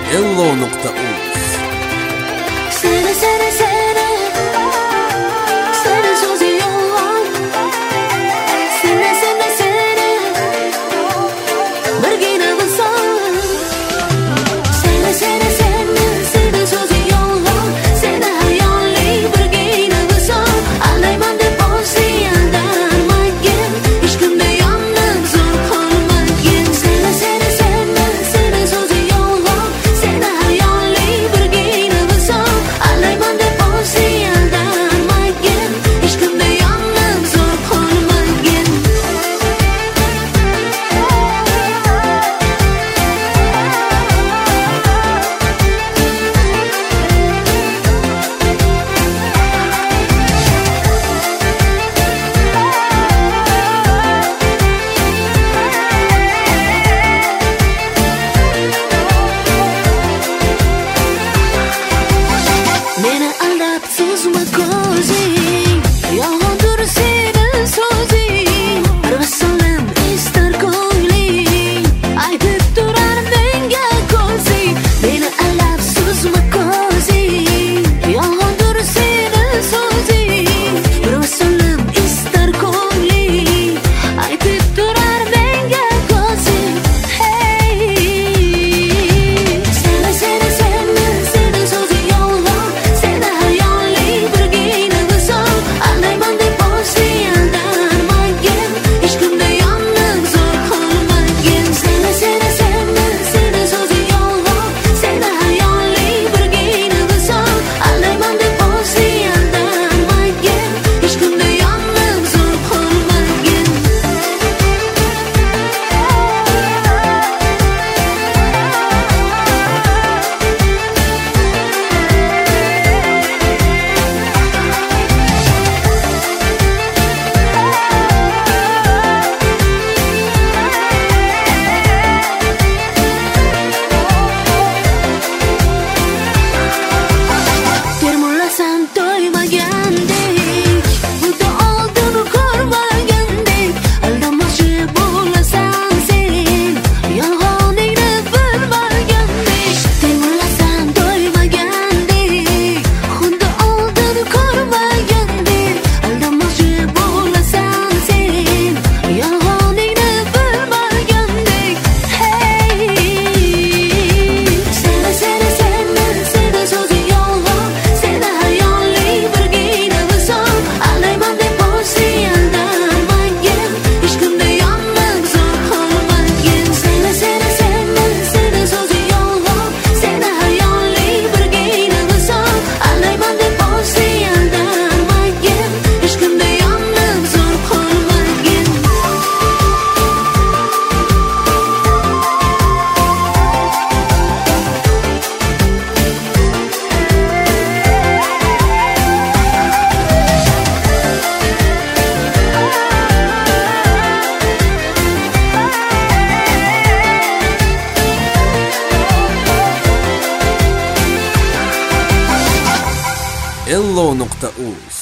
Ello.uz Seni seni seni Seni so'zi yolg'on Seni seni seni Birgina bilsam Seni seni seni Seni so'zi yolg'on Seni hayoli birgina bilsam Aldayman deb bo'lsa aldanmagin Hech kimda yonib zo'r qolmagin Seni seni seni Seni so'zi yolg'on Seni hayoli birgina bilsam Aldayman deb bo'lsa aldanmagin Hech kimda yonib zo'r qolmagin Meni aldab suzma ko'zing Yolg'ondir sening so'zing Bir vasallam istar ko'ngling Aytib turar menga ko'zing Meni aldab suzma ko'zing Yolg'ondir sening so'zing Bir vasallam istar ko'ngling Aytib turar menga ko'zing Hey Seni seni seni Seni so'zi yolg'on Seni hayoli birgina bilsam Aldayman deb bo'lsa aldanmagin Hech kimda yonib zo'r qolmagin Seni seni seni Seni so'zi yolg'on Seni hayoli birgina bilsam Aldayman deb bo'lsa aldanmagin Hech kimda yonib zo'r qolmagin Termulasan to'ymagandek Bunda oldin ko'rmagandek Aldamoqchi bo'lasan sen Yolg'oningni bilmagandek Termulasan to'ymagandek Bunda oldin ko'rmagandek Aldamoqchi bo'lasan sen Yolg'oningni bilmagandek Hey Seni seni seni Seni so'zi yolg'on Seni hayoli birgina bilsam Aldayman deb bo'lsa aldanmagin Hech kimda yonib zo'r qolmagin Seni seni seni Seni so'zi yolg'on Seni hayoli birgina bilsam Aldayman deb bo'lsa aldanmagin Hech kimda yonib zo'r qolmagin Ello.uz